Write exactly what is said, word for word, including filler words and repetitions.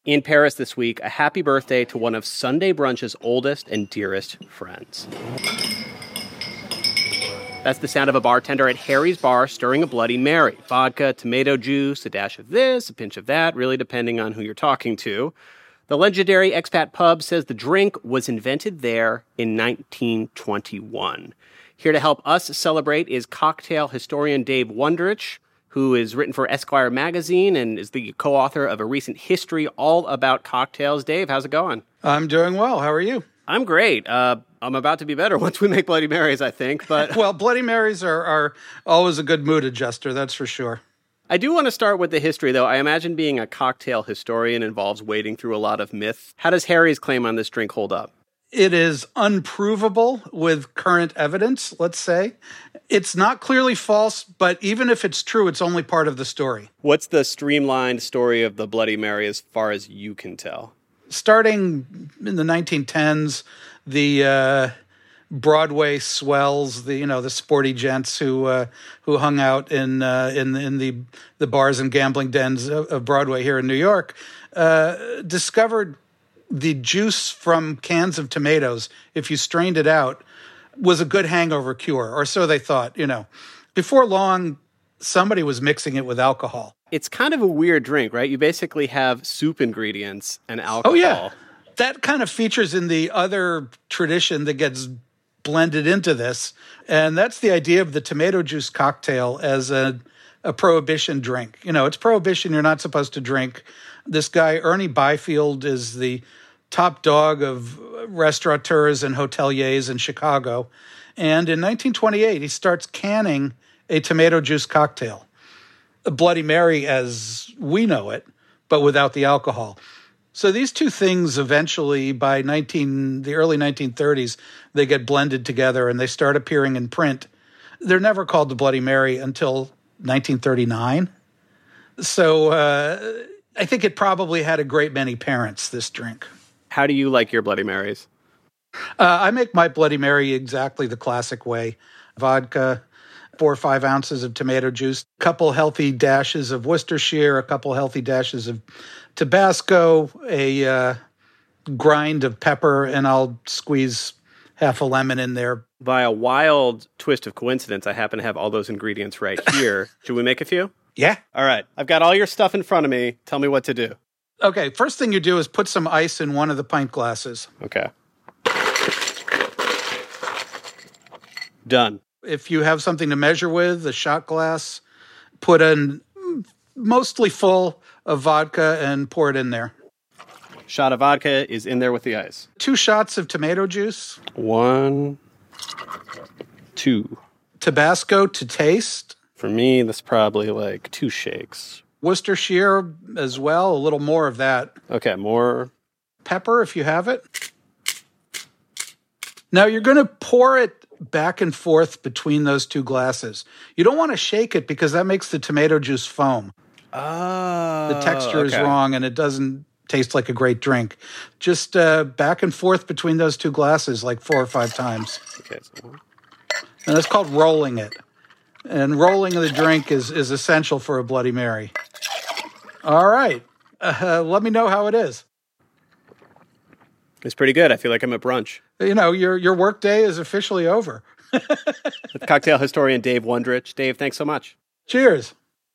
In Paris this week, a happy birthday to one of Sunday Brunch's oldest and dearest friends. That's the sound of a bartender at Harry's Bar stirring a Bloody Mary. Vodka, tomato juice, a dash of this, a pinch of that, really depending on who you're talking to. The legendary expat pub says the drink was invented there in nineteen twenty-one. Here to help us celebrate is cocktail historian Dave Wondrich, who is written for Esquire magazine and is the co-author of a recent history all about cocktails. Dave, how's it going? I'm doing well. How are you? I'm great. Uh, I'm about to be better once we make Bloody Marys, I think. But well, Bloody Marys are, are always a good mood adjuster, that's for sure. I do want to start with the history, though. I imagine being a cocktail historian involves wading through a lot of myth. How does Harry's claim on this drink hold up? It is unprovable with current evidence, let's say. It's not clearly false, but even if it's true, it's only part of the story. What's the streamlined story of the Bloody Mary as far as you can tell? Starting in the nineteen tens, the uh, Broadway swells, the you know the sporty gents who uh, who hung out in uh, in in the the bars and gambling dens of, of Broadway here in New York, uh, discovered the juice from cans of tomatoes, if you strained it out, was a good hangover cure, or so they thought. You know, before long, somebody was mixing it with alcohol. It's kind of a weird drink, right? You basically have soup ingredients and alcohol. Oh, yeah. That kind of features in the other tradition that gets blended into this. And that's the idea of the tomato juice cocktail as a, a prohibition drink. You know, it's prohibition. You're not supposed to drink. This guy, Ernie Byfield, is the top dog of restaurateurs and hoteliers in Chicago. And in nineteen twenty-eight, he starts canning a tomato juice cocktail. A Bloody Mary as we know it, but without the alcohol. So these two things eventually, by nineteen the early nineteen thirties, they get blended together and they start appearing in print. They're never called the Bloody Mary until nineteen thirty-nine. So uh, I think it probably had a great many parents, this drink. How do you like your Bloody Marys? Uh, I make my Bloody Mary exactly the classic way. Vodka, four or five ounces of tomato juice, a couple healthy dashes of Worcestershire, a couple healthy dashes of Tabasco, a uh, grind of pepper, and I'll squeeze half a lemon in there. By a wild twist of coincidence, I happen to have all those ingredients right here. Should we make a few? Yeah. All right. I've got all your stuff in front of me. Tell me what to do. Okay. First thing you do is put some ice in one of the pint glasses. Okay. Done. If you have something to measure with, a shot glass, put in mostly full of vodka and pour it in there. Shot of vodka is in there with the ice. Two shots of tomato juice. One, two. Tabasco to taste. For me, that's probably like two shakes. Worcestershire as well, a little more of that. Okay, more. Pepper if you have it. Now you're going to pour it back and forth between those two glasses. You don't want to shake it because that makes the tomato juice foam. Oh, the texture okay. is wrong and it doesn't taste like a great drink. Just uh, back and forth between those two glasses like four or five times. Okay, so... And that's called rolling it. And rolling the drink is, is essential for a Bloody Mary. All right. Uh, let me know how it is. It's pretty good. I feel like I'm at brunch. You know, your your work day is officially over. With cocktail historian Dave Wondrich. Dave, thanks so much. Cheers.